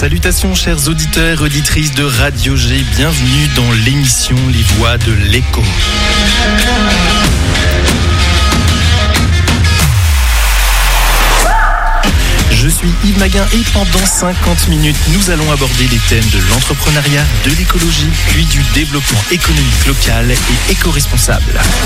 Salutations chers auditeurs et auditrices de Radio G, bienvenue dans l'émission Les Voix de l'Écho. Je suis Yves Maguin et pendant 50 minutes, nous allons aborder les thèmes de l'entrepreneuriat, de l'écologie, puis du développement économique local et éco-responsable.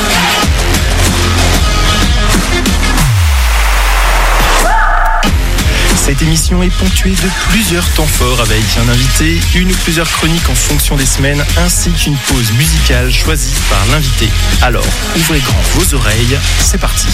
Cette émission est ponctuée de plusieurs temps forts avec un invité, une ou plusieurs chroniques en fonction des semaines, ainsi qu'une pause musicale choisie par l'invité. Alors, ouvrez grand vos oreilles, c'est parti.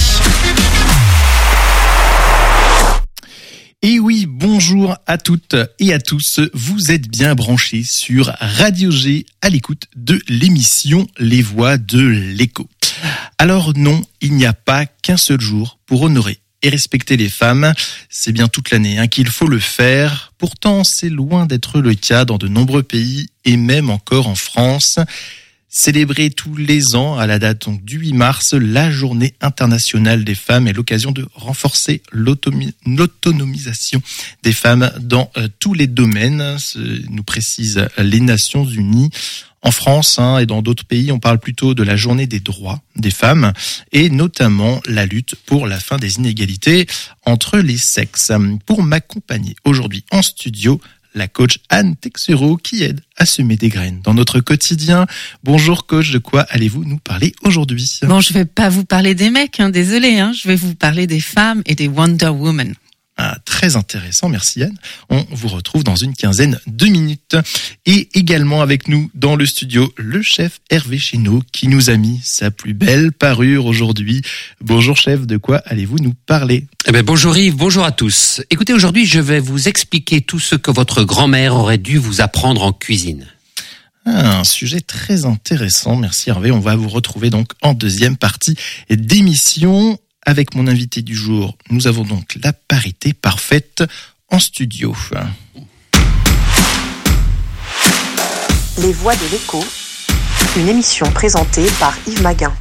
Et oui, bonjour à toutes et à tous, vous êtes bien branchés sur Radio G à l'écoute de l'émission Les Voix de l'Écho. Alors non, il n'y a pas qu'un seul jour pour honorer et respecter les femmes, c'est bien toute l'année qu'il faut le faire. Pourtant, c'est loin d'être le cas dans de nombreux pays et même encore en France. Célébrer tous les ans à la date donc, du 8 mars, la journée internationale des femmes est l'occasion de renforcer l'autonomisation des femmes dans tous les domaines, nous précisent les Nations Unies. En France et dans d'autres pays, on parle plutôt de la journée des droits des femmes et notamment la lutte pour la fin des inégalités entre les sexes. Pour m'accompagner aujourd'hui en studio, la coach Anne Texero qui aide à semer des graines dans notre quotidien. Bonjour coach, de quoi allez-vous nous parler aujourd'hui ? Bon, je vais pas vous parler des mecs, désolé, je vais vous parler des femmes et des Wonder Woman. Ah, très intéressant, merci Anne. On vous retrouve dans une quinzaine de minutes. Et également avec nous dans le studio, le chef Hervé Chénaud qui nous a mis sa plus belle parure aujourd'hui. Bonjour chef, de quoi allez-vous nous parler ? Bonjour Yves, bonjour à tous. Écoutez, aujourd'hui je vais vous expliquer tout ce que votre grand-mère aurait dû vous apprendre en cuisine. Un sujet très intéressant, merci Hervé. On va vous retrouver donc en deuxième partie d'émission. Avec mon invité du jour, nous avons donc la parité parfaite en studio. Les Voix de l'Écho, une émission présentée par Yves Maguin.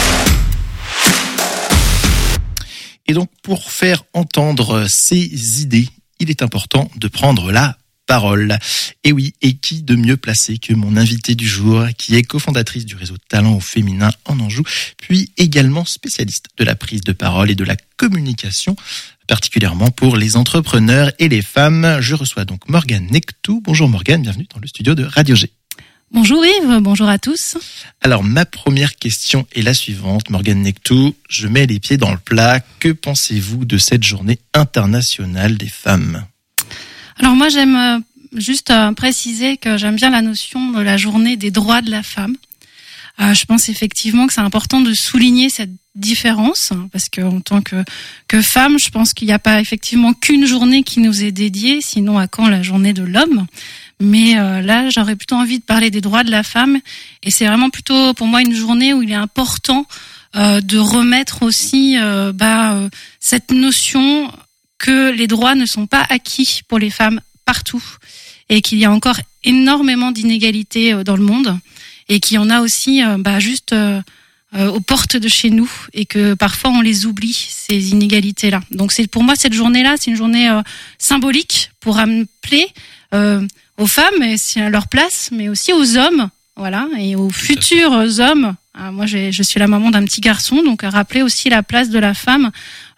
Et donc, pour faire entendre ces idées, il est important de prendre la parole. Et oui, et qui de mieux placé que mon invité du jour, qui est cofondatrice du réseau Talent au féminin en Anjou, puis également spécialiste de la prise de parole et de la communication, particulièrement pour les entrepreneurs et les femmes. Je reçois donc Morgane Nectou. Bonjour Morgane, bienvenue dans le studio de Radio G. Bonjour Yves, bonjour à tous. Alors ma première question est la suivante, Morgane Nectou, je mets les pieds dans le plat. Que pensez-vous de cette journée internationale des femmes ? Alors moi j'aime juste préciser que j'aime bien la notion de la journée des droits de la femme. Je pense effectivement que c'est important de souligner cette différence parce que en tant que femme, je pense qu'il n'y a pas effectivement qu'une journée qui nous est dédiée, sinon à quand la journée de l'homme. Mais là, j'aurais plutôt envie de parler des droits de la femme et c'est vraiment plutôt pour moi une journée où il est important de remettre aussi cette notion que les droits ne sont pas acquis pour les femmes partout et qu'il y a encore énormément d'inégalités dans le monde et qu'il y en a aussi aux portes de chez nous et que parfois on les oublie, ces inégalités-là. Donc c'est pour moi cette journée-là, c'est une journée symbolique pour rappeler aux femmes et à leur place, mais aussi aux hommes, voilà, et aux futurs hommes. Moi je suis la maman d'un petit garçon, donc rappeler aussi la place de la femme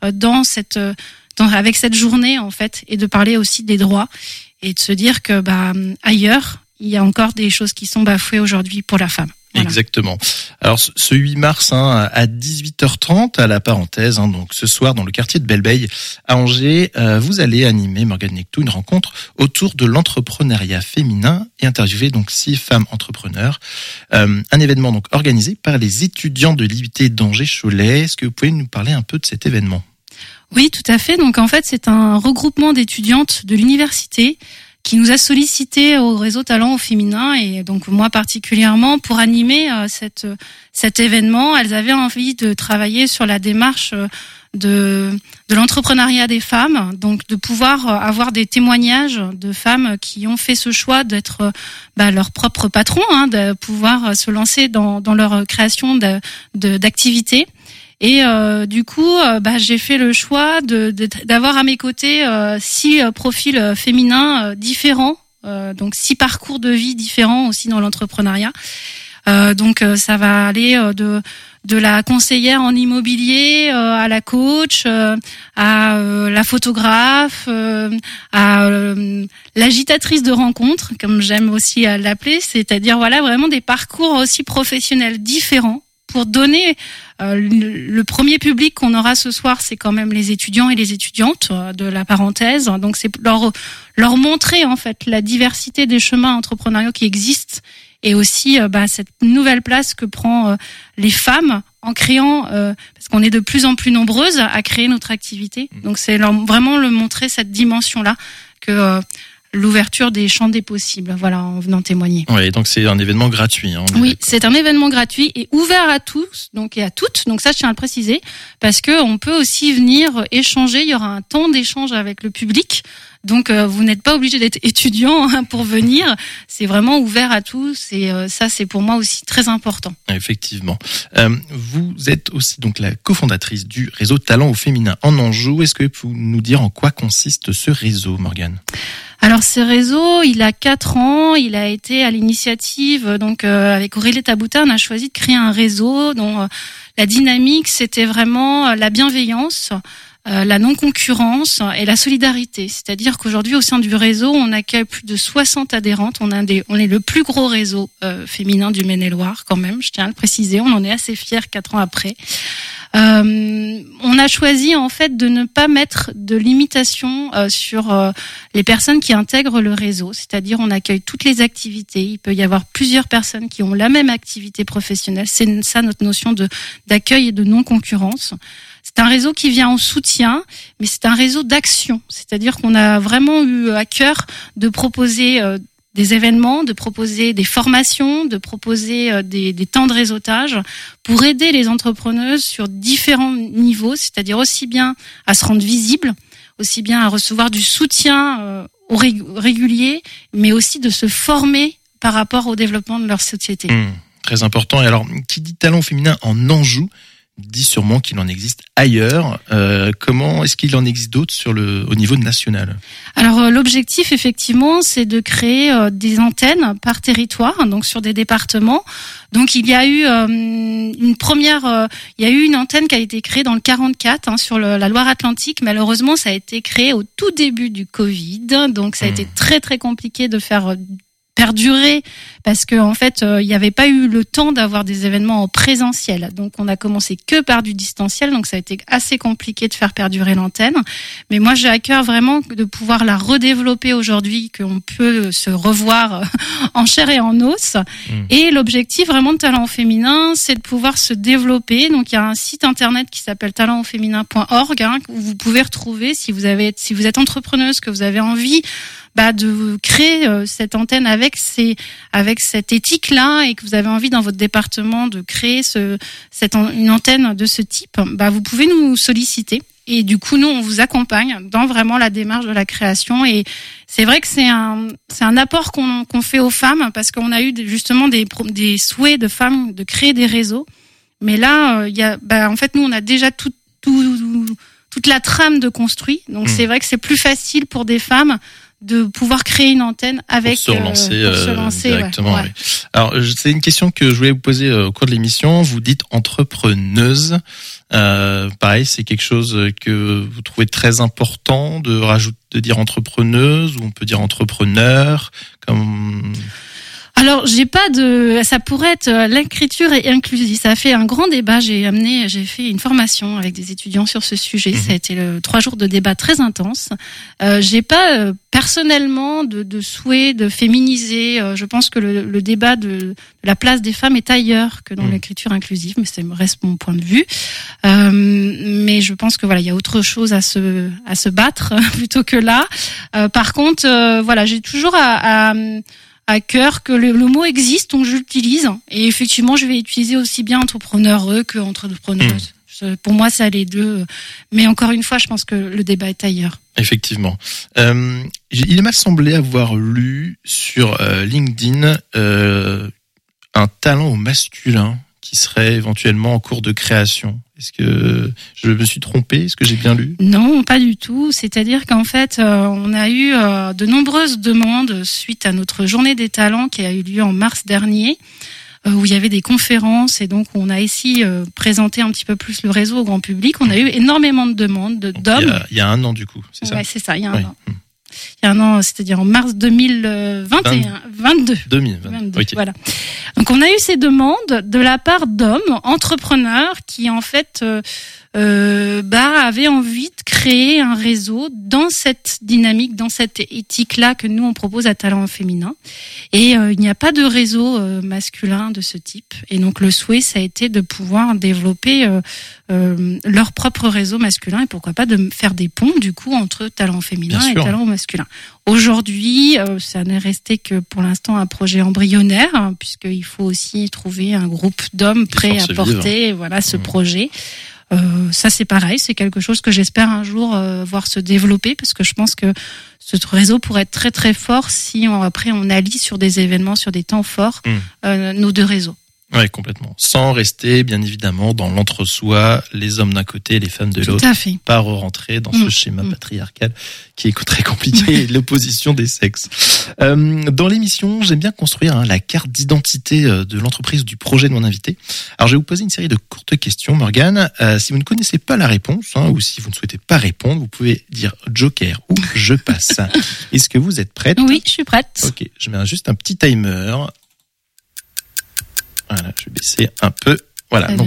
avec cette journée en fait, et de parler aussi des droits et de se dire que ailleurs il y a encore des choses qui sont bafouées aujourd'hui pour la femme. Voilà. Exactement. Alors ce 8 mars à 18h30 à la parenthèse, donc ce soir dans le quartier de Belle-Beille à Angers, vous allez animer Morgane Nectou une rencontre autour de l'entrepreneuriat féminin et interviewer donc 6 femmes entrepreneurs. Un événement donc organisé par les étudiants de l'IUT d'Angers-Cholet. Est-ce que vous pouvez nous parler un peu de cet événement ? Oui, tout à fait. Donc en fait, c'est un regroupement d'étudiantes de l'université qui nous a sollicité au réseau Talent au féminin et donc moi particulièrement pour animer cet événement. Elles avaient envie de travailler sur la démarche de l'entrepreneuriat des femmes, donc de pouvoir avoir des témoignages de femmes qui ont fait ce choix d'être leur propre patron, de pouvoir se lancer dans leur création d'activités. Et du coup, j'ai fait le choix d'avoir à mes côtés 6 profils féminins différents, donc 6 parcours de vie différents aussi dans l'entrepreneuriat. Donc ça va aller de la conseillère en immobilier à la coach, à la photographe, à l'agitatrice de rencontres, comme j'aime aussi l'appeler, c'est-à-dire voilà vraiment des parcours aussi professionnels différents pour donner le premier public qu'on aura ce soir, c'est quand même les étudiants et les étudiantes de la parenthèse. Donc c'est leur montrer en fait la diversité des chemins entrepreneuriaux qui existent. Et aussi cette nouvelle place que prend les femmes en créant, parce qu'on est de plus en plus nombreuses à créer notre activité. Donc c'est vraiment le montrer cette dimension-là que l'ouverture des champs des possibles, voilà, en venant témoigner. Oui, donc c'est un événement gratuit. Hein, oui, c'est un événement gratuit et ouvert à tous, donc et à toutes. Donc ça, je tiens à le préciser, parce que on peut aussi venir échanger. Il y aura un temps d'échange avec le public. Donc vous n'êtes pas obligé d'être étudiant pour venir, c'est vraiment ouvert à tous et ça c'est pour moi aussi très important. Effectivement. Vous êtes aussi donc la cofondatrice du réseau Talent au féminin en Anjou. Est-ce que vous pouvez nous dire en quoi consiste ce réseau, Morgane ? Alors ce réseau, il a 4 ans, il a été à l'initiative donc avec Aurélie Tabouta, on a choisi de créer un réseau dont la dynamique c'était vraiment la bienveillance, la non-concurrence et la solidarité. C'est-à-dire qu'aujourd'hui, au sein du réseau, on accueille plus de 60 adhérentes. On est le plus gros réseau féminin du Maine-et-Loire, quand même. Je tiens à le préciser. On en est assez fiers 4 ans après. On a choisi, en fait, de ne pas mettre de limitation sur les personnes qui intègrent le réseau. C'est-à-dire, on accueille toutes les activités. Il peut y avoir plusieurs personnes qui ont la même activité professionnelle. C'est ça notre notion d'accueil et de non-concurrence. C'est un réseau qui vient en soutien, mais c'est un réseau d'action. C'est-à-dire qu'on a vraiment eu à cœur de proposer des événements, de proposer des formations, de proposer des temps de réseautage pour aider les entrepreneuses sur différents niveaux, c'est-à-dire aussi bien à se rendre visibles, aussi bien à recevoir du soutien régulier, mais aussi de se former par rapport au développement de leur société. Très important. Et alors, qui dit talent féminin en Anjou dit sûrement qu'il en existe ailleurs. Comment est-ce qu'il en existe d'autres au niveau national ? Alors l'objectif effectivement, c'est de créer des antennes par territoire, donc sur des départements. Donc il y a eu une antenne qui a été créée dans le 44 sur la Loire-Atlantique. Malheureusement, ça a été créé au tout début du Covid, donc ça a été très très compliqué de faire perdurer parce que en fait il n'y avait pas eu le temps d'avoir des événements en présentiel, donc on a commencé que par du distanciel, donc ça a été assez compliqué de faire perdurer l'antenne, mais moi j'ai à cœur vraiment de pouvoir la redévelopper aujourd'hui, qu'on peut se revoir en chair et en os. Et l'objectif vraiment de Talent au féminin, c'est de pouvoir se développer. Donc il y a un site internet qui s'appelle talentauféminin.org où vous pouvez retrouver, si vous êtes entrepreneuse, que vous avez envie de créer cette antenne avec cette éthique-là et que vous avez envie dans votre département de créer une antenne de ce type, vous pouvez nous solliciter. Et du coup, nous, on vous accompagne dans vraiment la démarche de la création. Et c'est vrai que c'est un apport qu'on fait aux femmes parce qu'on a eu justement des souhaits de femmes de créer des réseaux. Mais là, en fait, nous, on a déjà toute la trame de construit. Donc, c'est vrai que c'est plus facile pour des femmes de pouvoir créer une antenne avec pour se lancer directement. Ouais. Oui. Alors c'est une question que je voulais vous poser au cours de l'émission. Vous dites entrepreneuse. Pareil, c'est quelque chose que vous trouvez très important de dire entrepreneuse, ou on peut dire entrepreneur comme. Alors, ça pourrait être l'écriture est inclusive. Ça a fait un grand débat. J'ai fait une formation avec des étudiants sur ce sujet. Ça a été 3 jours de débat très intense. J'ai pas personnellement de souhait de féminiser. Je pense que le débat de la place des femmes est ailleurs que dans l'écriture inclusive, mais ça me reste mon point de vue. Mais je pense que il y a autre chose à se battre plutôt que là. Par contre, j'ai toujours à cœur que le mot existe, donc je l'utilise. Et effectivement, je vais utiliser aussi bien entrepreneureux que entrepreneuse. Pour moi, ça les deux. Mais encore une fois, je pense que le débat est ailleurs. Effectivement. Il m'a semblé avoir lu sur LinkedIn un talent au masculin qui serait éventuellement en cours de création. Est-ce que je me suis trompé? Est-ce que j'ai bien lu? Non, pas du tout. C'est-à-dire qu'en fait, on a eu de nombreuses demandes suite à notre journée des talents qui a eu lieu en mars dernier, où il y avait des conférences et donc on a ici présenté un petit peu plus le réseau au grand public. On a eu énormément de demandes d'hommes. Il y a un an du coup, c'est ça? Ouais, c'est ça, il y a un an. Il y a un an, c'est-à-dire en mars 2022. 2022. Okay. Voilà. Donc on a eu ces demandes de la part d'hommes entrepreneurs qui en fait avaient envie de créer un réseau dans cette dynamique, dans cette éthique-là que nous on propose à Talent Féminin. Et il n'y a pas de réseau masculin de ce type. Et donc le souhait, ça a été de pouvoir développer leur propre réseau masculin et pourquoi pas de faire des ponts du coup entre Talent Féminin et Talent Masculin. Aujourd'hui, ça n'est resté que pour l'instant un projet embryonnaire, hein, puisqu'il faut aussi trouver un groupe d'hommes prêts à porter ce projet. Ça c'est pareil, c'est quelque chose que j'espère un jour voir se développer parce que je pense que ce réseau pourrait être très très fort si après on allie sur des événements, sur des temps forts nos deux réseaux. Ouais, complètement. Sans rester, bien évidemment, dans l'entre-soi, les hommes d'un côté et les femmes de l'autre. Tout à fait. Pas rentrer dans ce schéma patriarcal qui est très compliqué, l'opposition des sexes. Dans l'émission, j'aime bien construire la carte d'identité de l'entreprise, du projet de mon invité. Alors, je vais vous poser une série de courtes questions, Morgane. Si vous ne connaissez pas la réponse, ou si vous ne souhaitez pas répondre, vous pouvez dire joker ou je passe. Est-ce que vous êtes prête? Oui, je suis prête. Ok, je mets juste un petit timer. Voilà, je vais baisser un peu. Voilà, donc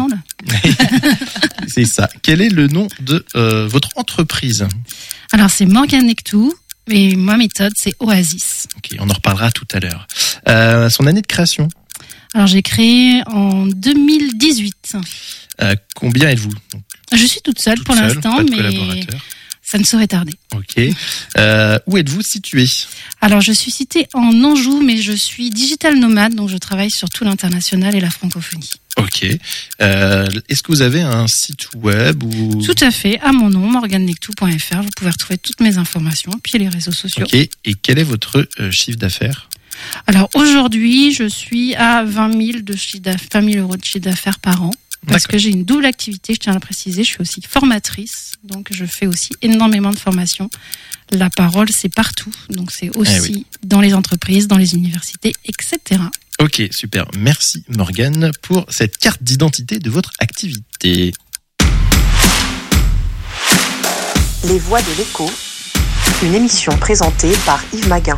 c'est ça. Quel est le nom de votre entreprise? Alors c'est Morgane Nectou et ma méthode c'est Oasis. Ok, on en reparlera tout à l'heure. Son année de création? Alors j'ai créé en 2018. Combien êtes-vous? Je suis toute seule pour l'instant, mais ça ne saurait tarder. Ok. Où êtes-vous située? Alors, je suis située en Anjou, mais je suis digital nomade, donc je travaille sur tout l'international et la francophonie. Ok. Est-ce que vous avez un site web ou... Tout à fait, à mon nom, morganenectou.fr. Vous pouvez retrouver toutes mes informations, puis les réseaux sociaux. Ok. Et quel est votre chiffre d'affaires? Alors, aujourd'hui, je suis à 20 000 euros de chiffre d'affaires par an. Parce que j'ai une double activité, je tiens à le préciser, je suis aussi formatrice, donc je fais aussi énormément de formations. La parole, c'est partout, donc c'est aussi dans les entreprises, dans les universités, etc. Ok, super. Merci Morgane pour cette carte d'identité de votre activité. Les Voix de l'écho, une émission présentée par Yves Maguin.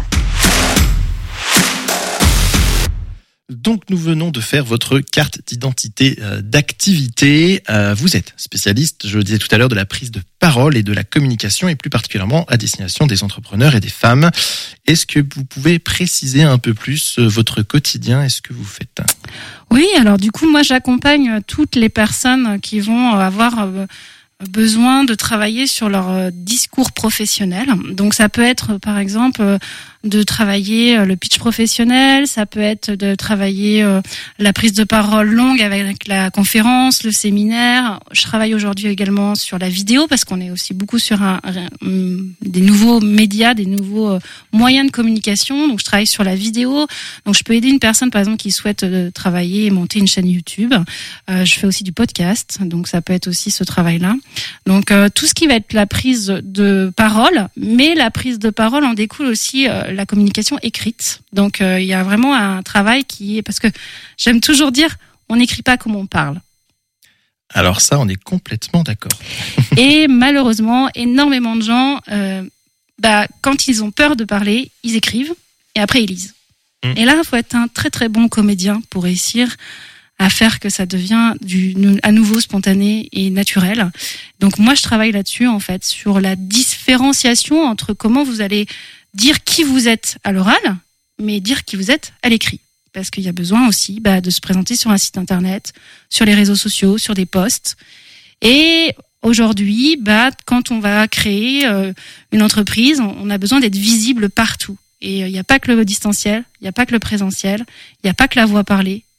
Donc nous venons de faire votre carte d'identité d'activité. Vous êtes spécialiste, je le disais tout à l'heure, de la prise de parole et de la communication et plus particulièrement à destination des entrepreneurs et des femmes. Est-ce que vous pouvez préciser un peu plus votre quotidien et ce que vous faites? Oui, alors du coup moi j'accompagne toutes les personnes qui vont avoir besoin de travailler sur leur discours professionnel. Donc ça peut être par exemple de travailler le pitch professionnel, ça peut être de travailler la prise de parole longue avec la conférence, le séminaire. Je travaille aujourd'hui également sur la vidéo parce qu'on est aussi beaucoup sur des nouveaux médias, des nouveaux moyens de communication. Donc je travaille sur la vidéo. Donc je peux aider une personne par exemple qui souhaite travailler et monter une chaîne YouTube. Je fais aussi du podcast, donc ça peut être aussi ce travail-là. Donc tout ce qui va être la prise de parole, mais la prise de parole en découle aussi la communication écrite. Donc il y a vraiment un travail qui est, parce que j'aime toujours dire, on n'écrit pas comme on parle. Alors ça, on est complètement d'accord. Et malheureusement, énormément de gens, quand ils ont peur de parler, ils écrivent et après ils lisent. Et là, il faut être un très très bon comédien pour réussir à faire que ça devient à nouveau spontané et naturel. Donc moi, je travaille là-dessus, en fait, sur la différenciation entre comment vous allez dire qui vous êtes à l'oral, mais dire qui vous êtes à l'écrit. Parce qu'il y a besoin aussi de se présenter sur un site internet, sur les réseaux sociaux, sur des posts. Et aujourd'hui, quand on va créer une entreprise, on a besoin d'être visible partout. Et il n'y a pas que le distanciel, il n'y a pas que le présentiel, il n'y a pas que la voix parlée,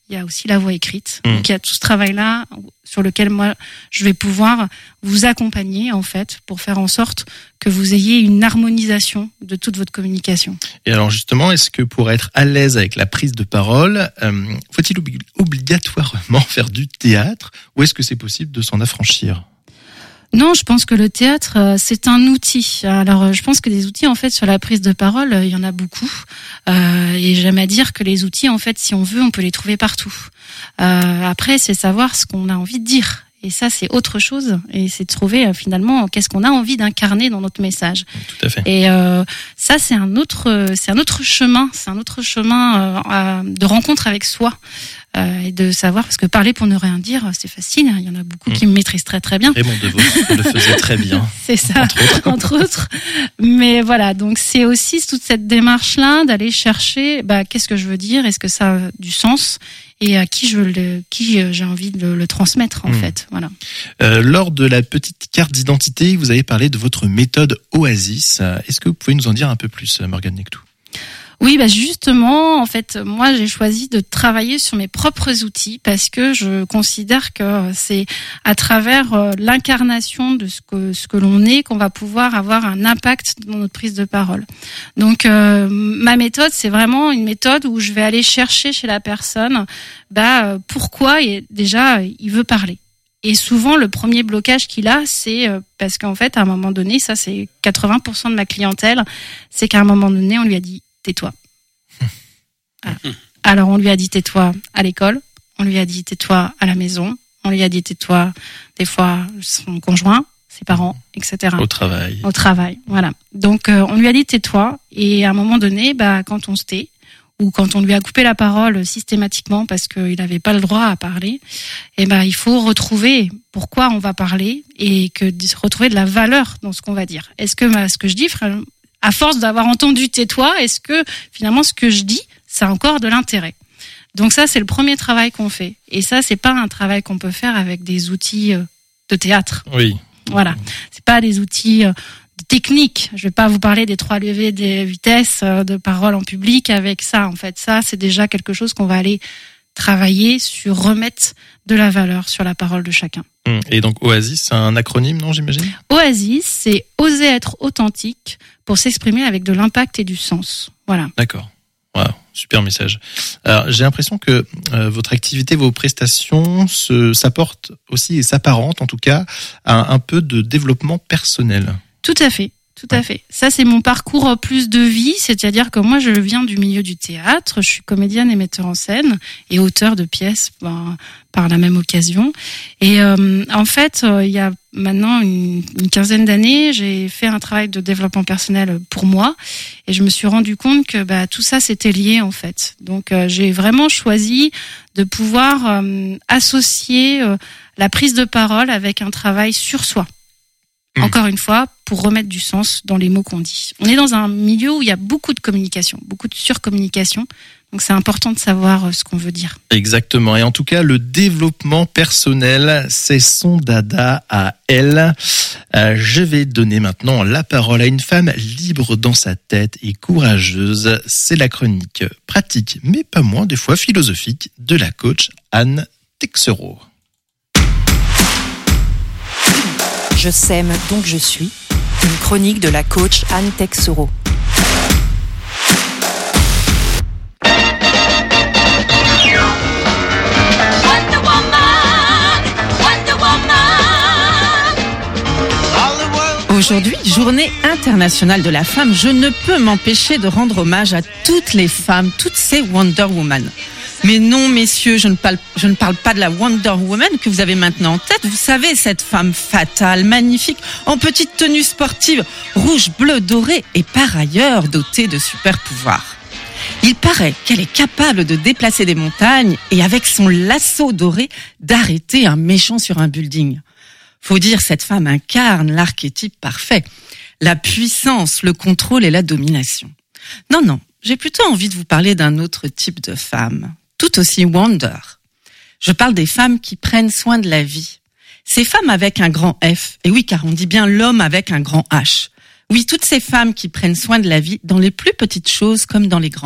il y a aussi la voix écrite. Donc il y a tout ce travail-là sur lequel moi je vais pouvoir vous accompagner en fait pour faire en sorte que vous ayez une harmonisation de toute votre communication. Et alors justement, est-ce que pour être à l'aise avec la prise de parole, faut-il obligatoirement faire du théâtre ou est-ce que c'est possible de s'en affranchir ? Non, je pense que le théâtre, c'est un outil. Alors, je pense que des outils, en fait, sur la prise de parole, il y en a beaucoup. Et j'aime à dire que les outils, en fait, si on veut, on peut les trouver partout. Après, c'est savoir ce qu'on a envie de dire. Et ça, c'est autre chose. Et c'est de trouver, finalement, qu'est-ce qu'on a envie d'incarner dans notre message. Tout à fait. Et ça, c'est un autre chemin. C'est un autre chemin de rencontre avec soi. Et de savoir, parce que parler pour ne rien dire, c'est facile. Il y en a beaucoup qui me maîtrisent très très bien. Raymond Devos le faisait très bien. C'est ça, entre autres. Mais voilà, donc c'est aussi toute cette démarche-là d'aller chercher, qu'est-ce que je veux dire, est-ce que ça a du sens et à qui j'ai envie de le transmettre en fait. Voilà. Lors de la petite carte d'identité, vous avez parlé de votre méthode Oasis. Est-ce que vous pouvez nous en dire un peu plus, Morgane Nectou ? Oui, justement, en fait, moi, j'ai choisi de travailler sur mes propres outils parce que je considère que c'est à travers l'incarnation de ce que l'on est qu'on va pouvoir avoir un impact dans notre prise de parole. Donc, ma méthode, c'est vraiment une méthode où je vais aller chercher chez la personne, pourquoi déjà il veut parler. Et souvent, le premier blocage qu'il a, c'est parce qu'en fait, à un moment donné, ça c'est 80% de ma clientèle, c'est qu'à un moment donné, on lui a dit tais-toi. Voilà. Alors on lui a dit tais-toi à l'école, on lui a dit tais-toi à la maison, on lui a dit tais-toi des fois son conjoint, ses parents, etc. Au travail. Au travail, voilà. Donc on lui a dit tais-toi et à un moment donné, quand on se tait ou quand on lui a coupé la parole systématiquement parce qu'il n'avait pas le droit à parler, il faut retrouver pourquoi on va parler et retrouver de la valeur dans ce qu'on va dire. Est-ce que ce que je dis, à force d'avoir entendu tais-toi, est-ce que finalement ce que je dis, ça a encore de l'intérêt? Donc ça, c'est le premier travail qu'on fait. Et ça, c'est pas un travail qu'on peut faire avec des outils de théâtre. Oui. Voilà. C'est pas des outils techniques. Je vais pas vous parler des 3 levées des vitesses de parole en public avec ça. En fait, ça, c'est déjà quelque chose qu'on va aller travailler sur remettre de la valeur sur la parole de chacun. Et donc Oasis, c'est un acronyme, non, j'imagine ? Oasis, c'est oser être authentique pour s'exprimer avec de l'impact et du sens. Voilà. D'accord. Wow, super message. Alors, j'ai l'impression que votre activité, vos prestations s'apportent aussi et s'apparentent en tout cas à un peu de développement personnel. Tout à fait. Tout à fait. Ça, c'est mon parcours plus de vie, c'est-à-dire que moi, je viens du milieu du théâtre, je suis comédienne et metteur en scène et auteur de pièces par la même occasion. Et en fait, il y a maintenant une quinzaine d'années, j'ai fait un travail de développement personnel pour moi et je me suis rendu compte que tout ça, c'était lié en fait. Donc, j'ai vraiment choisi de pouvoir associer la prise de parole avec un travail sur soi. Encore une fois, pour remettre du sens dans les mots qu'on dit. On est dans un milieu où il y a beaucoup de communication, beaucoup de surcommunication. Donc c'est important de savoir ce qu'on veut dire. Exactement. Et en tout cas, le développement personnel, c'est son dada à elle. Je vais donner maintenant la parole à une femme libre dans sa tête et courageuse. C'est la chronique pratique, mais pas moins des fois philosophique, de la coach Anne Texereau. Je sème, donc je suis. Une chronique de la coach Anne Texereau. Aujourd'hui, journée internationale de la femme, je ne peux m'empêcher de rendre hommage à toutes les femmes, toutes ces Wonder Woman. Mais non, messieurs, je ne parle pas de la Wonder Woman que vous avez maintenant en tête. Vous savez, cette femme fatale, magnifique, en petite tenue sportive, rouge, bleu, doré et par ailleurs dotée de super pouvoirs. Il paraît qu'elle est capable de déplacer des montagnes et avec son lasso doré, d'arrêter un méchant sur un building. Faut dire, cette femme incarne l'archétype parfait. La puissance, le contrôle et la domination. Non, j'ai plutôt envie de vous parler d'un autre type de femme. Tout aussi Wonder. Je parle des femmes qui prennent soin de la vie. Ces femmes avec un grand F. Et oui, car on dit bien l'homme avec un grand H. Oui, toutes ces femmes qui prennent soin de la vie dans les plus petites choses comme dans les grandes.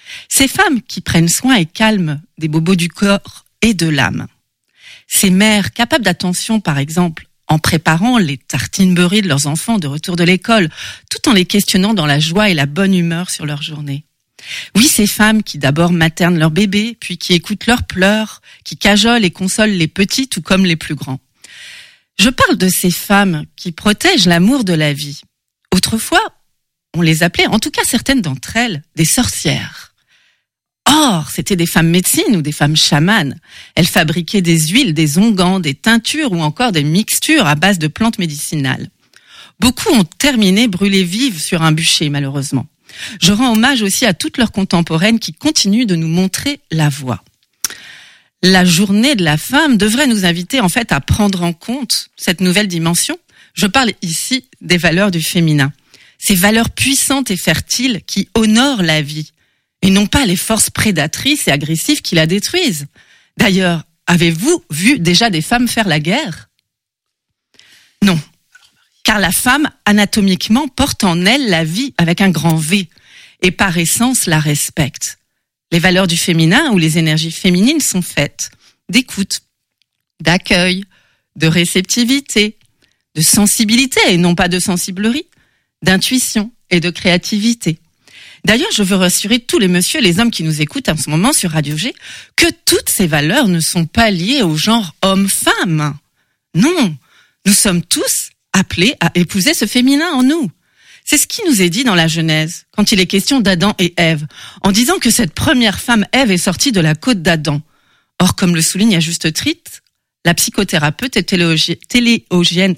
Ces femmes qui prennent soin et calment des bobos du corps et de l'âme. Ces mères capables d'attention, par exemple, en préparant les tartines beurrées de leurs enfants de retour de l'école, tout en les questionnant dans la joie et la bonne humeur sur leur journée. Oui, ces femmes qui d'abord maternent leurs bébés, puis qui écoutent leurs pleurs, qui cajolent et consolent les petits tout comme les plus grands. Je parle de ces femmes qui protègent l'amour de la vie. Autrefois, on les appelait, en tout cas certaines d'entre elles, des sorcières. Or, c'étaient des femmes médecines ou des femmes chamanes. Elles fabriquaient des huiles, des onguents, des teintures ou encore des mixtures à base de plantes médicinales. Beaucoup ont terminé brûlées vives sur un bûcher, malheureusement. Je rends hommage aussi à toutes leurs contemporaines qui continuent de nous montrer la voie. La journée de la femme devrait nous inviter en fait à prendre en compte cette nouvelle dimension. Je parle ici des valeurs du féminin. Ces valeurs puissantes et fertiles qui honorent la vie. Et non pas les forces prédatrices et agressives qui la détruisent. D'ailleurs, avez-vous vu déjà des femmes faire la guerre ? Non. Car la femme, anatomiquement, porte en elle la vie avec un grand V. Et par essence, la respecte. Les valeurs du féminin ou les énergies féminines sont faites d'écoute, d'accueil, de réceptivité, de sensibilité et non pas de sensiblerie, d'intuition et de créativité. D'ailleurs, je veux rassurer tous les messieurs et les hommes qui nous écoutent en ce moment sur Radio G que toutes ces valeurs ne sont pas liées au genre homme-femme. Non, nous sommes tous appelés à épouser ce féminin en nous. C'est ce qui nous est dit dans la Genèse, quand il est question d'Adam et Ève, en disant que cette première femme, Ève, est sortie de la côte d'Adam. Or, comme le souligne à juste titre, la psychothérapeute et théologienne,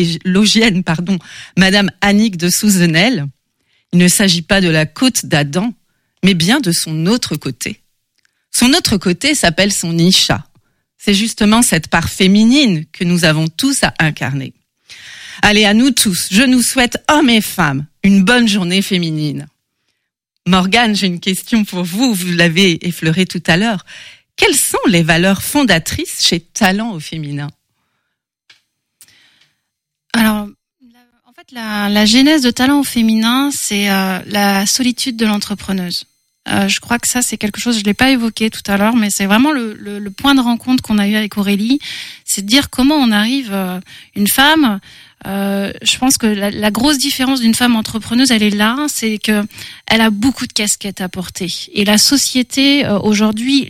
Madame Annick de Souzenel, il ne s'agit pas de la côte d'Adam, mais bien de son autre côté. Son autre côté s'appelle son Isha. C'est justement cette part féminine que nous avons tous à incarner. Allez, à nous tous, je nous souhaite, hommes et femmes, une bonne journée féminine. Morgane, j'ai une question pour vous, vous l'avez effleuré tout à l'heure. Quelles sont les valeurs fondatrices chez Talent au féminin ? Alors, en fait, la genèse de Talent au féminin, c'est la solitude de l'entrepreneuse. Je crois que ça, c'est quelque chose, je l'ai pas évoqué tout à l'heure, mais c'est vraiment le point de rencontre qu'on a eu avec Aurélie, c'est de dire comment on arrive, une femme. Je pense que la grosse différence d'une femme entrepreneuse, elle est là, c'est que elle a beaucoup de casquettes à porter. Et la société aujourd'hui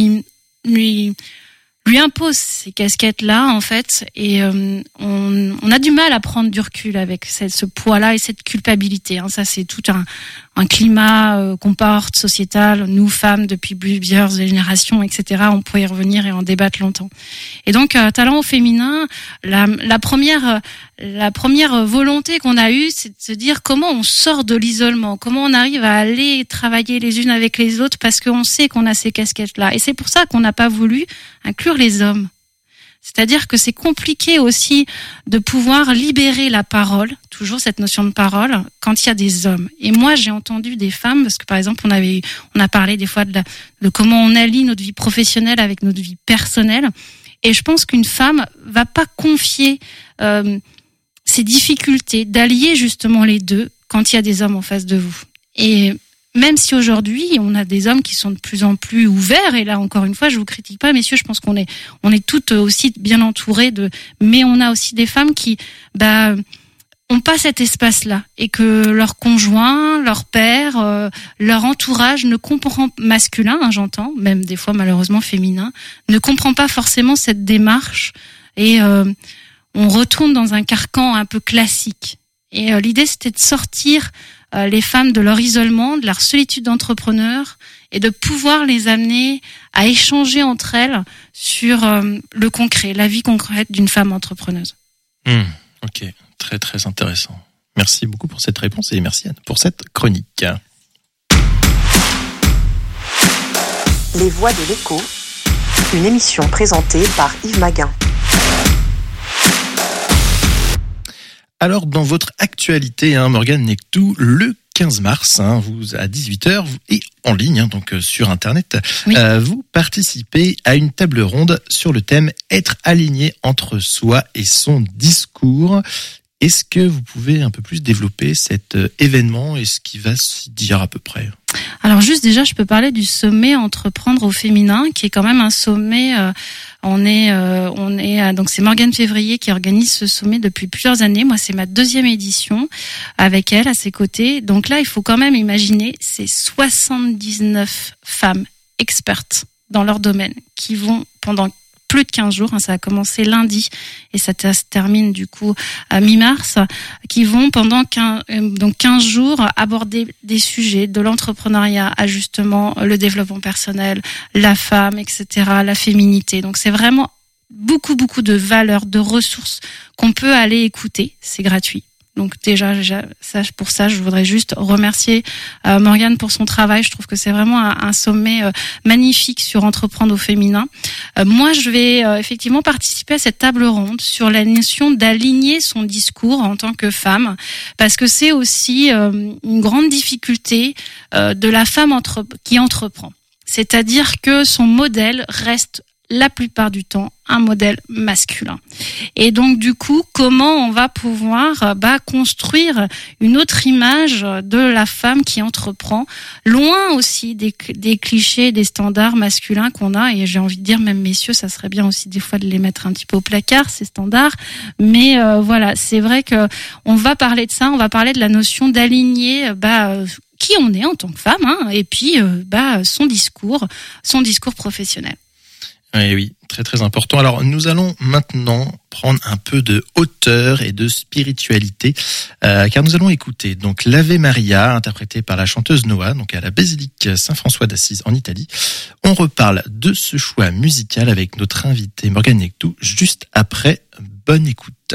lui impose ces casquettes-là, en fait, et on a du mal à prendre du recul avec ce poids-là et cette culpabilité. Hein. Ça, c'est tout un climat qu'on porte, sociétal, nous, femmes, depuis plusieurs générations, etc. On pourrait y revenir et en débattre longtemps. Et donc, Talent au féminin, la première volonté qu'on a eue, c'est de se dire comment on sort de l'isolement, comment on arrive à aller travailler les unes avec les autres, parce qu'on sait qu'on a ces casquettes-là. Et c'est pour ça qu'on n'a pas voulu inclure les hommes. C'est-à-dire que c'est compliqué aussi de pouvoir libérer la parole, toujours cette notion de parole, quand il y a des hommes. Et moi, j'ai entendu des femmes, parce que par exemple, on a parlé des fois de comment on allie notre vie professionnelle avec notre vie personnelle. Et je pense qu'une femme va pas confier ses difficultés d'allier justement les deux quand il y a des hommes en face de vous. Et même si aujourd'hui, on a des hommes qui sont de plus en plus ouverts, et là, encore une fois, je vous critique pas, messieurs, je pense qu'on est toutes aussi bien entourées mais on a aussi des femmes qui, ont pas cet espace-là, et que leur conjoint, leur père, leur entourage ne comprend, masculin, hein, j'entends, même des fois malheureusement féminin, ne comprend pas forcément cette démarche, et on retourne dans un carcan un peu classique. Et l'idée, c'était de sortir les femmes de leur isolement, de leur solitude d'entrepreneur, et de pouvoir les amener à échanger entre elles sur le concret, la vie concrète d'une femme entrepreneuse. Ok, très très intéressant. Merci beaucoup pour cette réponse et merci Anne pour cette chronique. Les Voix de l'écho, une émission présentée par Yves Maguin. Alors, dans votre actualité, Morgane Nectou, le 15 mars, vous à 18h et en ligne, donc sur Internet, oui. Vous participez à une table ronde sur le thème « Être aligné entre soi et son discours ». Est-ce que vous pouvez un peu plus développer cet événement et ce qui va s'y dire à peu près ? Alors juste déjà, je peux parler du sommet Entreprendre au féminin, qui est quand même un sommet. Donc c'est Morgane Février qui organise ce sommet depuis plusieurs années. Moi, c'est ma 2e édition avec elle à ses côtés. Donc là, il faut quand même imaginer, c'est 79 femmes expertes dans leur domaine qui vont pendant plus de 15 jours, ça a commencé lundi et ça se termine du coup à mi-mars, qui vont pendant 15 jours aborder des sujets de l'entrepreneuriat à justement le développement personnel, la femme, etc., la féminité. Donc c'est vraiment beaucoup de valeurs, de ressources qu'on peut aller écouter, c'est gratuit. Donc déjà, pour ça, je voudrais juste remercier Morgane pour son travail. Je trouve que c'est vraiment un sommet magnifique sur entreprendre au féminin. Moi, je vais effectivement participer à cette table ronde sur la notion d'aligner son discours en tant que femme, parce que c'est aussi une grande difficulté de la femme qui entreprend. C'est-à-dire que son modèle reste la plupart du temps un modèle masculin. Et donc du coup, comment on va pouvoir construire une autre image de la femme qui entreprend, loin aussi des clichés, des standards masculins qu'on a. Et j'ai envie de dire, même messieurs, ça serait bien aussi des fois de les mettre un petit peu au placard, ces standards. Mais voilà, c'est vrai que on va parler de ça, on va parler de la notion d'aligner qui on est en tant que femme, et puis son discours professionnel. Oui, très très important. Alors nous allons maintenant prendre un peu de hauteur et de spiritualité, car nous allons écouter donc l'Ave Maria interprétée par la chanteuse Noah, donc à la basilique Saint-François d'Assise en Italie. On reparle de ce choix musical avec notre invité Morgane Yektou juste après. Bonne écoute.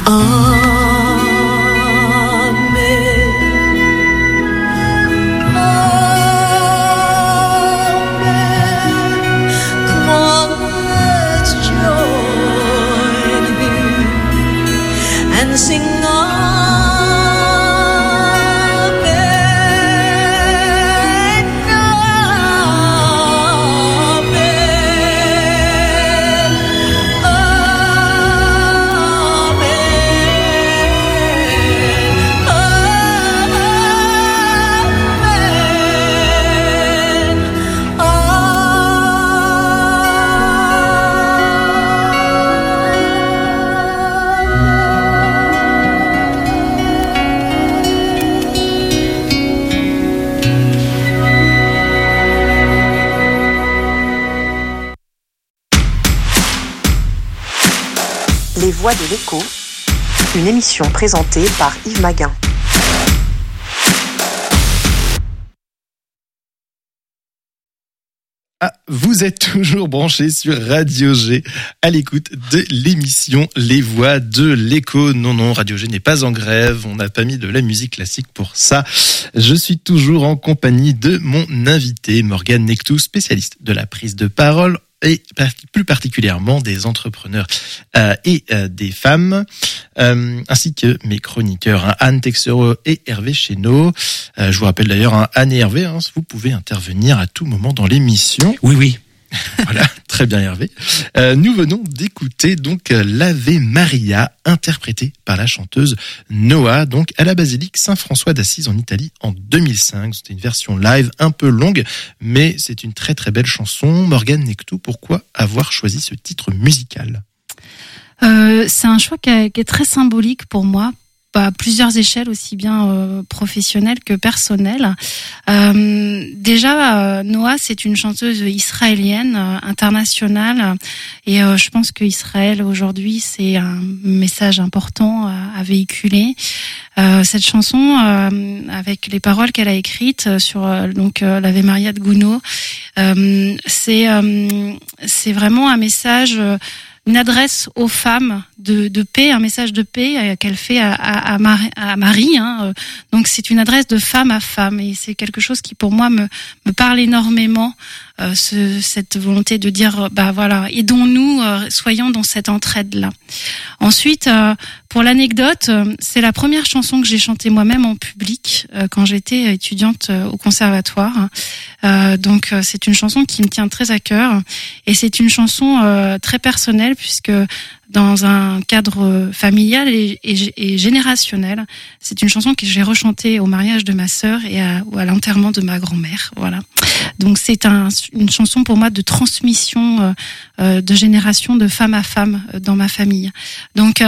Les Voix de l'Écho, une émission présentée par Yves Maguin. Ah, vous êtes toujours branchés sur Radio G à l'écoute de l'émission Les Voix de l'Écho. Non, Radio G n'est pas en grève. On n'a pas mis de la musique classique pour ça. Je suis toujours en compagnie de mon invité, Morgane Nectou, spécialiste de la prise de parole et plus particulièrement des entrepreneurs et des femmes, ainsi que mes chroniqueurs, Anne Texero et Hervé Chénaud. Je vous rappelle d'ailleurs, Anne et Hervé, vous pouvez intervenir à tout moment dans l'émission. Oui. Voilà, très bien Hervé. Nous venons d'écouter donc l'Ave Maria, interprétée par la chanteuse Noah, donc à la basilique Saint-François d'Assise en Italie en 2005. C'était une version live un peu longue, mais c'est une très très belle chanson. Morgane Nectou, pourquoi avoir choisi ce titre musical ? C'est un choix qui est très symbolique pour moi, à plusieurs échelles, aussi bien professionnelles que personnelles. Déjà, Noah, c'est une chanteuse israélienne, internationale, et je pense que Israël aujourd'hui, c'est un message important à véhiculer. Cette chanson, avec les paroles qu'elle a écrites sur l'Ave Maria de Gounod, c'est vraiment un message, une adresse aux femmes de paix, un message de paix qu'elle fait à Marie. Donc c'est une adresse de femme à femme, et c'est quelque chose qui pour moi me parle énormément. Cette volonté de dire voilà, aidons-nous, soyons dans cette entraide-là. Ensuite, pour l'anecdote, c'est la première chanson que j'ai chantée moi-même en public quand j'étais étudiante au conservatoire. Donc c'est une chanson qui me tient très à cœur, et c'est une chanson très personnelle, puisque dans un cadre familial et générationnel, c'est une chanson que j'ai rechantée au mariage de ma sœur et à l'enterrement de ma grand-mère. Voilà. Donc c'est une chanson pour moi de transmission de génération, de femme à femme dans ma famille. Donc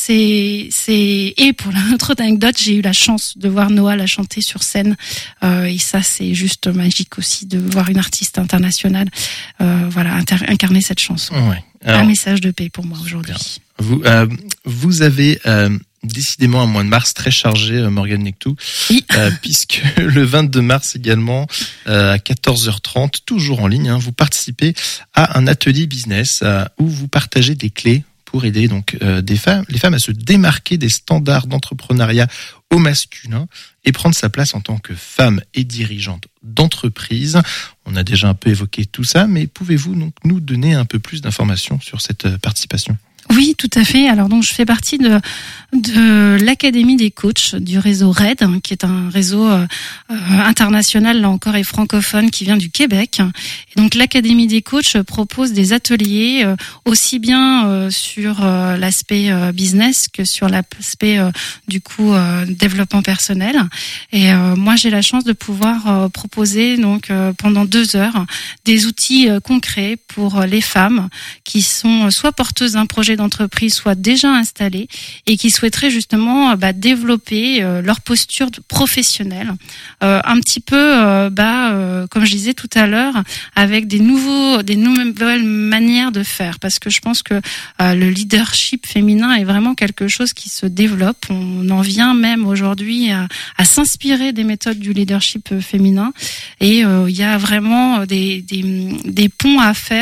et pour l'autre anecdote, j'ai eu la chance de voir Noah la chanter sur scène, et ça c'est juste magique aussi de voir une artiste internationale incarner cette chanson. Ouais. Alors, un message de paix pour moi aujourd'hui. Vous avez décidément un mois de mars très chargé, Morgane Nectou, oui. Puisque le 22 mars également, à 14h30, toujours en ligne, vous participez à un atelier business où vous partagez des clés pour aider donc les femmes à se démarquer des standards d'entrepreneuriat au masculin et prendre sa place en tant que femme et dirigeante d'entreprise. On a déjà un peu évoqué tout ça, mais pouvez-vous donc nous donner un peu plus d'informations sur cette participation ? Oui, tout à fait. Alors donc je fais partie de l'Académie des coachs du réseau RAID, qui est un réseau international, là encore, et francophone, qui vient du Québec. Et donc l'Académie des coachs propose des ateliers aussi bien sur l'aspect business que sur l'aspect développement personnel. Et moi j'ai la chance de pouvoir proposer donc pendant 2 heures des outils concrets pour les femmes qui sont soit porteuses d'un projet d'entreprise, soit déjà installées et qui souhaiteraient justement développer leur posture professionnelle, un petit peu comme je disais tout à l'heure, avec des nouvelles manières de faire, parce que je pense que le leadership féminin est vraiment quelque chose qui se développe. On en vient même aujourd'hui à s'inspirer des méthodes du leadership féminin, et il y a vraiment des ponts à faire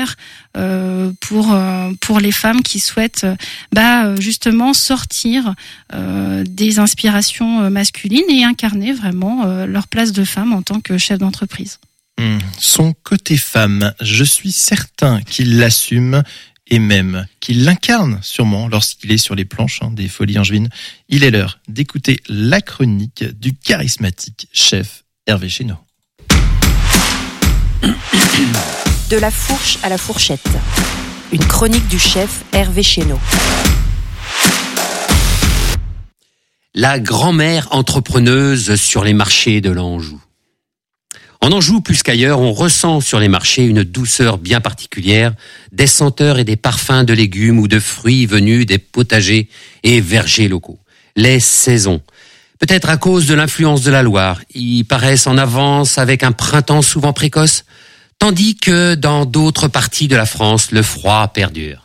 pour les femmes qui souhaitent justement sortir des inspirations masculines et incarner vraiment leur place de femme en tant que chef d'entreprise. Son côté femme, je suis certain qu'il l'assume et même qu'il l'incarne sûrement lorsqu'il est sur les planches des Folies Angevines. Il est l'heure d'écouter la chronique du charismatique chef Hervé Chénaud. De la fourche à la fourchette. Une chronique du chef Hervé Chénaud. La grand-mère entrepreneuse sur les marchés de l'Anjou. En Anjou, plus qu'ailleurs, on ressent sur les marchés une douceur bien particulière, des senteurs et des parfums de légumes ou de fruits venus des potagers et vergers locaux. Les saisons. Peut-être à cause de l'influence de la Loire, y paraissent en avance avec un printemps souvent précoce, tandis que dans d'autres parties de la France, le froid perdure.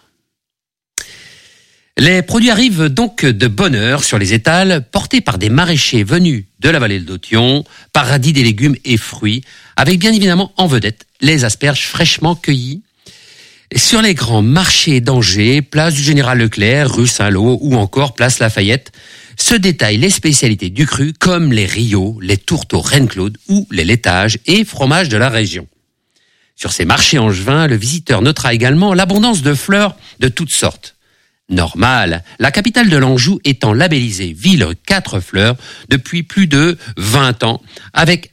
Les produits arrivent donc de bonne heure sur les étals, portés par des maraîchers venus de la vallée de l'Authion, paradis des légumes et fruits, avec bien évidemment en vedette les asperges fraîchement cueillies. Sur les grands marchés d'Angers, place du Général Leclerc, rue Saint-Lô ou encore place Lafayette, se détaillent les spécialités du cru comme les riots, les tourteaux Reine-Claude ou les laitages et fromages de la région. Sur ces marchés angevins, le visiteur notera également l'abondance de fleurs de toutes sortes. Normal, la capitale de l'Anjou étant labellisée Ville 4 fleurs depuis plus de 20 ans, avec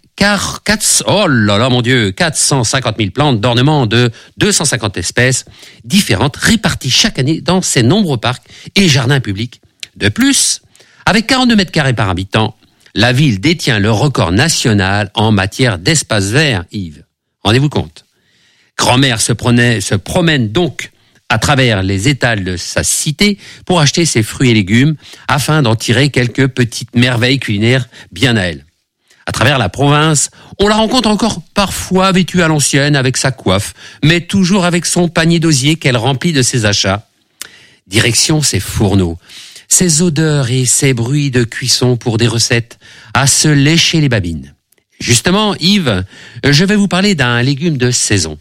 450 000 plantes d'ornement de 250 espèces différentes réparties chaque année dans ses nombreux parcs et jardins publics. De plus, avec 42 mètres carrés par habitant, la ville détient le record national en matière d'espace vert, Yves. Rendez-vous compte. Grand-mère se promène donc à travers les étals de sa cité pour acheter ses fruits et légumes afin d'en tirer quelques petites merveilles culinaires bien à elle. À travers la province, on la rencontre encore parfois vêtue à l'ancienne avec sa coiffe, mais toujours avec son panier d'osier qu'elle remplit de ses achats. Direction ses fourneaux, ses odeurs et ses bruits de cuisson pour des recettes à se lécher les babines. Justement, Yves, je vais vous parler d'un légume de saison.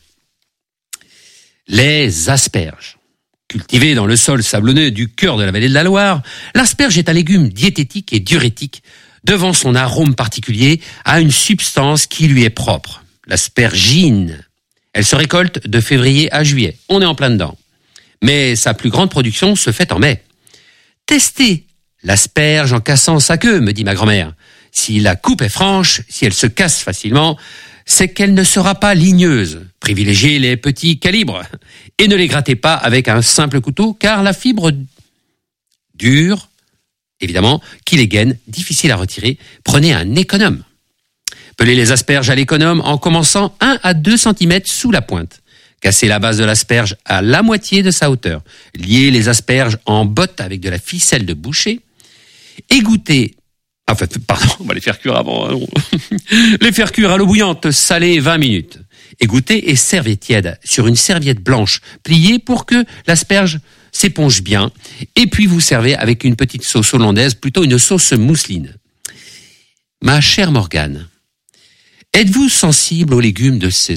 Les asperges. Cultivées dans le sol sablonneux du cœur de la vallée de la Loire, l'asperge est un légume diététique et diurétique, devant son arôme particulier à une substance qui lui est propre, l'aspergine. Elle se récolte de février à juillet, on est en plein dedans. Mais sa plus grande production se fait en mai. Testez l'asperge en cassant sa queue, me dit ma grand-mère. Si la coupe est franche, si elle se casse facilement, c'est qu'elle ne sera pas ligneuse. Privilégiez les petits calibres et ne les grattez pas avec un simple couteau car la fibre dure, évidemment, qui les gaine, difficile à retirer. Prenez un économe. Pelez les asperges à l'économe en commençant 1 à 2 cm sous la pointe. Cassez la base de l'asperge à la moitié de sa hauteur. Liez les asperges en bottes avec de la ficelle de boucher. Égouttez. On va les faire cuire avant. Les faire cuire à l'eau bouillante, salée 20 minutes. Égouttez et servez tiède sur une serviette blanche pliée pour que l'asperge s'éponge bien. Et puis vous servez avec une petite sauce hollandaise, plutôt une sauce mousseline. Ma chère Morgane, êtes-vous sensible aux légumes de saison ?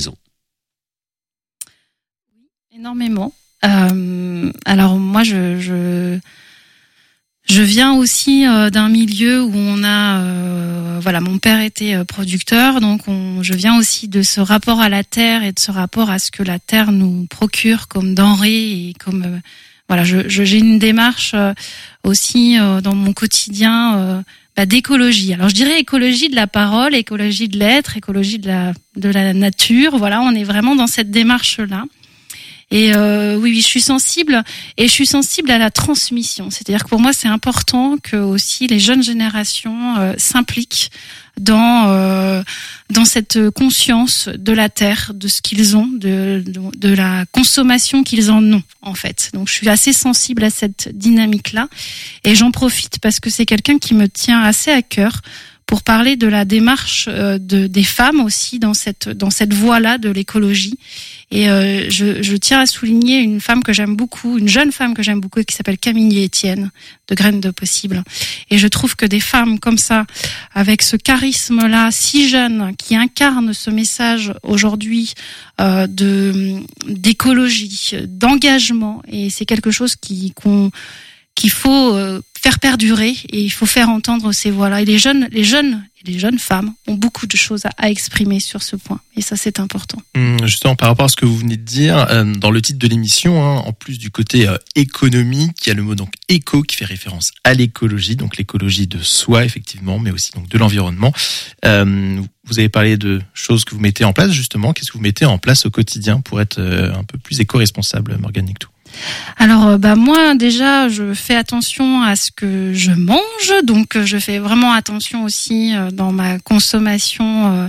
Énormément. Alors moi, je viens aussi d'un milieu où on a, mon père était producteur, donc je viens aussi de ce rapport à la terre et de ce rapport à ce que la terre nous procure comme denrées et comme j'ai une démarche aussi dans mon quotidien d'écologie. Alors je dirais écologie de la parole, écologie de l'être, écologie de la nature. Voilà, on est vraiment dans cette démarche-là. Et oui, je suis sensible à la transmission. C'est-à-dire que pour moi, c'est important que aussi les jeunes générations s'impliquent dans cette conscience de la terre, de ce qu'ils ont, de la consommation qu'ils en ont en fait. Donc je suis assez sensible à cette dynamique-là et j'en profite parce que c'est quelqu'un qui me tient assez à cœur pour parler de la démarche des femmes aussi dans cette voie-là de l'écologie. Et je tiens à souligner une femme que j'aime beaucoup, une jeune femme que j'aime beaucoup, qui s'appelle Camille Etienne, de Graines de Possible. Et je trouve que des femmes comme ça, avec ce charisme-là, si jeune, qui incarnent ce message aujourd'hui d'écologie, d'engagement, et c'est quelque chose qu'il faut faire perdurer, et il faut faire entendre ces voix-là. Et les jeunes femmes ont beaucoup de choses à exprimer sur ce point. Et ça, c'est important. Justement, par rapport à ce que vous venez de dire, dans le titre de l'émission, en plus du côté économique, il y a le mot donc éco qui fait référence à l'écologie, donc l'écologie de soi, effectivement, mais aussi donc de l'environnement. Vous avez parlé de choses que vous mettez en place, justement. Qu'est-ce que vous mettez en place au quotidien pour être un peu plus éco-responsable, Morgane Nictou? Alors moi déjà je fais attention à ce que je mange, donc je fais vraiment attention aussi dans ma consommation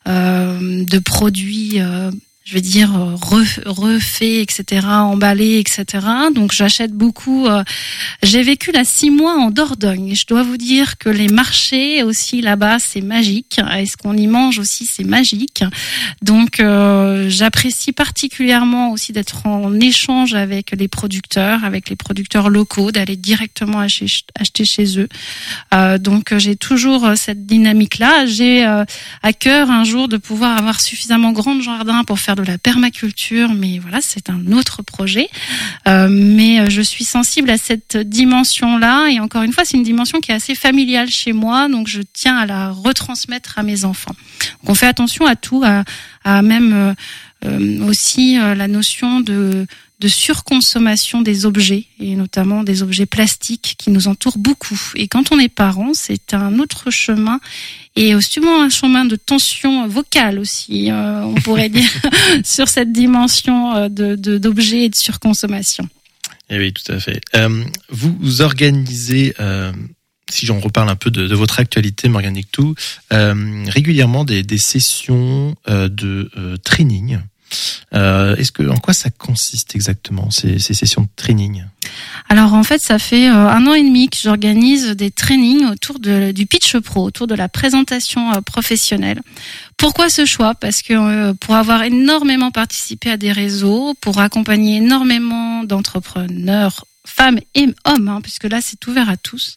de produits je vais dire refait, etc., emballé, etc. Donc j'achète beaucoup. J'ai vécu là 6 mois en Dordogne. Et je dois vous dire que les marchés aussi là-bas, c'est magique. Et ce qu'on y mange aussi, c'est magique. Donc j'apprécie particulièrement aussi d'être en échange avec les producteurs locaux, d'aller directement acheter chez eux. Donc j'ai toujours cette dynamique-là. J'ai à cœur un jour de pouvoir avoir suffisamment grand jardin pour faire de la permaculture, mais voilà, c'est un autre projet. Mais je suis sensible à cette dimension-là, et encore une fois, c'est une dimension qui est assez familiale chez moi, donc je tiens à la retransmettre à mes enfants. Donc on fait attention à tout, à même aussi la notion de surconsommation des objets, et notamment des objets plastiques qui nous entourent beaucoup. Et quand on est parent, c'est un autre chemin, et souvent un chemin de tension vocale aussi, on pourrait dire, sur cette dimension d'objets et de surconsommation. Eh oui, tout à fait. Vous organisez, si j'en reparle un peu de votre actualité, Morgane Nictou, régulièrement des sessions de training. En quoi ça consiste exactement, ces sessions de training? Alors en fait, ça fait 1 an et demi que j'organise des trainings autour du pitch pro, autour de la présentation professionnelle. Pourquoi ce choix? Parce que pour avoir énormément participé à des réseaux, pour accompagner énormément d'entrepreneurs, femmes et hommes, puisque là c'est ouvert à tous,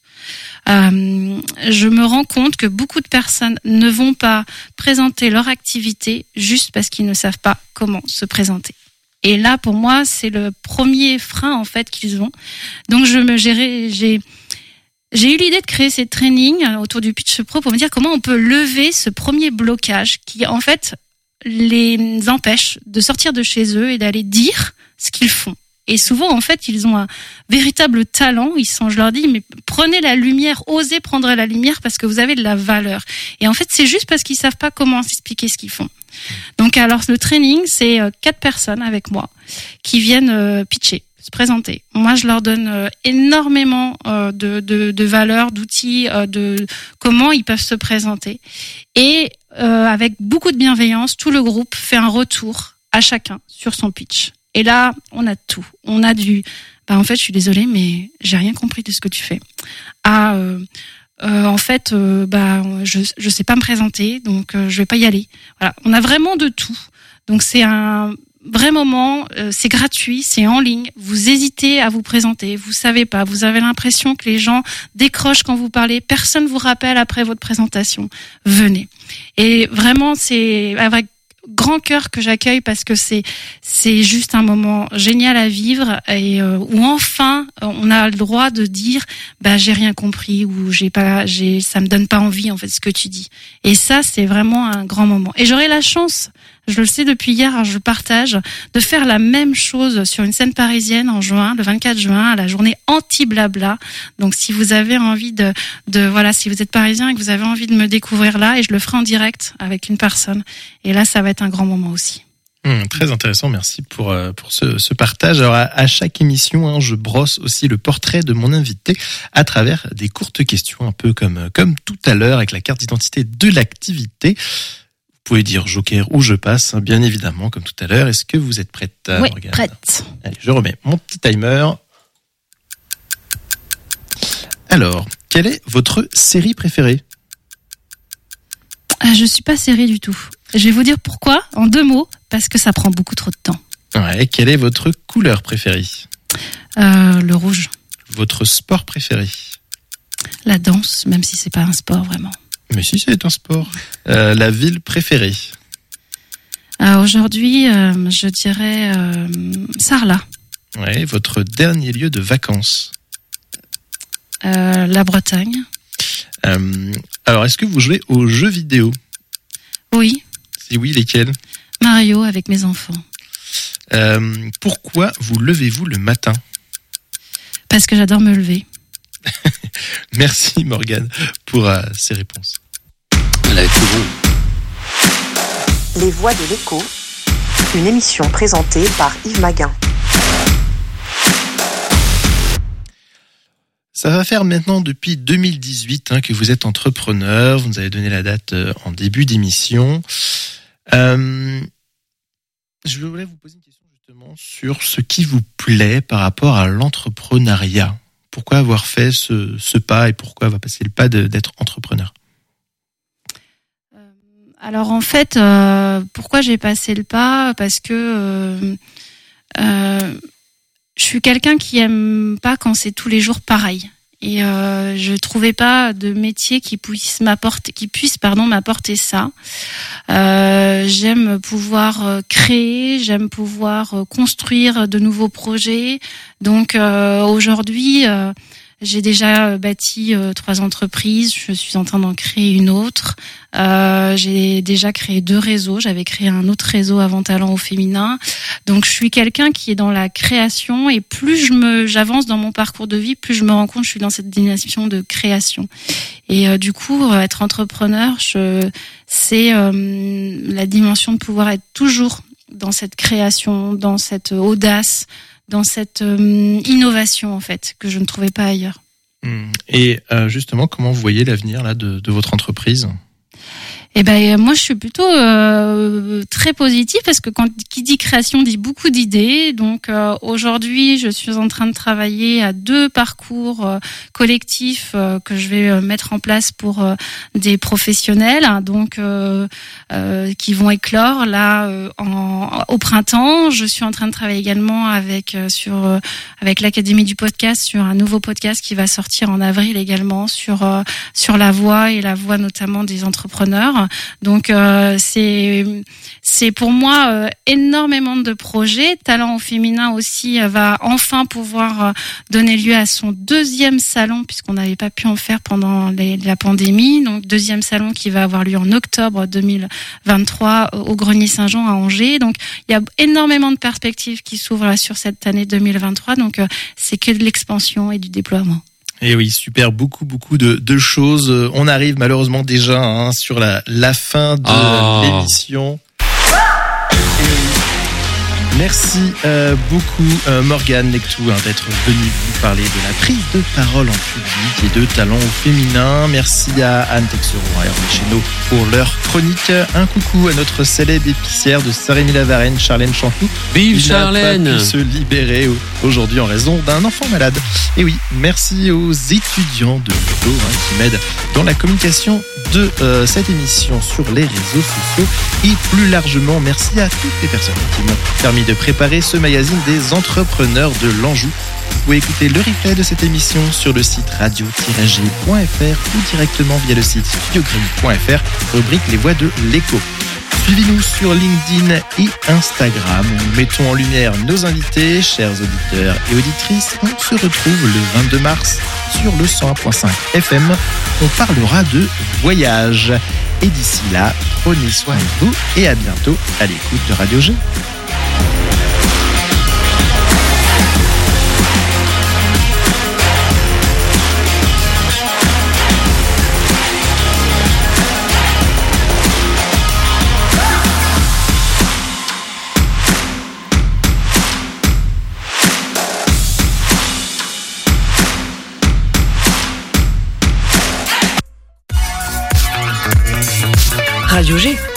je me rends compte que beaucoup de personnes ne vont pas présenter leur activité juste parce qu'ils ne savent pas comment se présenter. Et là, pour moi, c'est le premier frein en fait qu'ils ont. Donc j'ai eu l'idée de créer ces trainings autour du pitch pro pour me dire comment on peut lever ce premier blocage qui en fait les empêche de sortir de chez eux et d'aller dire ce qu'ils font. Et souvent, en fait, ils ont un véritable talent. Je leur dis, mais prenez la lumière, osez prendre la lumière parce que vous avez de la valeur. Et en fait, c'est juste parce qu'ils savent pas comment expliquer ce qu'ils font. Donc, alors, le training, c'est 4 personnes avec moi qui viennent pitcher, se présenter. Moi, je leur donne énormément de valeurs, d'outils, de comment ils peuvent se présenter. Et avec beaucoup de bienveillance, tout le groupe fait un retour à chacun sur son pitch. Et là, on a tout. On a en fait, je suis désolée, mais j'ai rien compris de ce que tu fais. En fait, je sais pas me présenter, donc je vais pas y aller. Voilà. On a vraiment de tout. Donc c'est un vrai moment, c'est gratuit, c'est en ligne. Vous hésitez à vous présenter, vous savez pas, vous avez l'impression que les gens décrochent quand vous parlez, personne vous rappelle après votre présentation. Venez. Et vraiment, c'est avec grand cœur que j'accueille parce que c'est juste un moment génial à vivre, et où enfin on a le droit de dire j'ai rien compris, ou ça me donne pas envie en fait ce que tu dis. Et ça, c'est vraiment un grand moment. Et j'aurai la chance, je le sais depuis hier, je partage, de faire la même chose sur une scène parisienne en juin, le 24 juin, à la journée anti-blabla. Donc si vous avez envie si vous êtes parisien et que vous avez envie de me découvrir là, et je le ferai en direct avec une personne. Et là, ça va être un grand moment aussi. Très intéressant, merci pour ce partage. Alors à chaque émission, je brosse aussi le portrait de mon invité à travers des courtes questions, un peu comme tout à l'heure avec la carte d'identité de l'activité. Vous pouvez dire joker ou je passe, bien évidemment, comme tout à l'heure. Est-ce que vous êtes prête? Oui, Morgane? prête. Allez, je remets mon petit timer. « Alors, quelle est votre série préférée » Je suis pas série du tout. Je vais vous dire pourquoi, en 2 mots, parce que ça prend beaucoup trop de temps. Ouais, quelle est votre couleur préférée? Le rouge. Votre sport préféré? La danse, même si c'est pas un sport vraiment. Mais si, c'est un sport. La ville préférée? Aujourd'hui, je dirais Sarlat. Ouais, votre dernier lieu de vacances? La Bretagne. Alors, est-ce que vous jouez aux jeux vidéo? Oui. Si oui, lesquels? Mario avec mes enfants. Pourquoi vous levez-vous le matin? Parce que j'adore me lever. Merci Morgane pour ces réponses. Elle avait tout bon. Les Voix de l'écho, une émission présentée par Yves Maguin. Ça va faire maintenant depuis 2018 que vous êtes entrepreneur. Vous nous avez donné la date en début d'émission. Je voulais vous poser une question justement sur ce qui vous plaît par rapport à l'entrepreneuriat. Pourquoi avoir fait ce pas et pourquoi avoir passé le pas d'être entrepreneur? Alors en fait, pourquoi j'ai passé le pas? Parce que je suis quelqu'un qui aime pas quand c'est tous les jours pareil. Et je trouvais pas de métier qui puisse m'apporter ça. J'aime pouvoir créer, j'aime pouvoir construire de nouveaux projets. Donc aujourd'hui, j'ai déjà bâti 3 entreprises. Je suis en train d'en créer une autre. J'ai déjà créé 2 réseaux. J'avais créé un autre réseau avant Talent au féminin. Donc je suis quelqu'un qui est dans la création et plus j'avance dans mon parcours de vie, plus je me rends compte que je suis dans cette dimension de création. Et du coup, être entrepreneur, c'est la dimension de pouvoir être toujours dans cette création, dans cette audace, dans cette innovation en fait que je ne trouvais pas ailleurs. Et justement, comment vous voyez l'avenir là de votre entreprise? Eh ben moi je suis plutôt très positive parce que qui dit création dit beaucoup d'idées. Donc aujourd'hui je suis en train de travailler à 2 parcours collectifs que je vais mettre en place pour des professionnels, donc qui vont éclore là au printemps. Je suis en train de travailler également avec l'Académie du podcast sur un nouveau podcast qui va sortir en avril également sur la voix et la voix notamment des entrepreneurs. Donc c'est pour moi énormément de projets. Talent au féminin aussi va enfin pouvoir donner lieu à son 2e salon puisqu'on n'avait pas pu en faire pendant la pandémie. Donc 2e salon qui va avoir lieu en octobre 2023 au Grenier Saint-Jean à Angers. Donc il y a énormément de perspectives qui s'ouvrent là sur cette année 2023. Donc c'est que de l'expansion et du déploiement. Et oui, super, beaucoup de choses. On arrive malheureusement déjà sur la fin de l'émission. Merci beaucoup Morgane Lectou d'être venue nous parler de la prise de parole en public et de talent au féminin. Merci à Anne Texeron et Hervé Chénaud pour leur chronique. Un coucou à notre célèbre épicière de Saint-Rémy-la-Varenne, Charlène Chantou. Vive Charlène! Qui n'a pas pu se libérer aujourd'hui en raison d'un enfant malade. Et oui, merci aux étudiants de l'Eco qui m'aident dans la communication de cette émission sur les réseaux sociaux. Et plus largement, merci à toutes les personnes qui m'ont permis de préparer ce magazine des entrepreneurs de l'Anjou. Vous pouvez écouter le replay de cette émission sur le site radio-g.fr ou directement via le site studiogreen.fr, rubrique Les Voix de l'écho. Suivez-nous sur LinkedIn et Instagram. Nous mettons en lumière nos invités, chers auditeurs et auditrices. On se retrouve le 22 mars sur le 101.5 FM. On parlera de voyage. Et d'ici là, prenez soin de vous et à bientôt à l'écoute de Radio G. Radio G.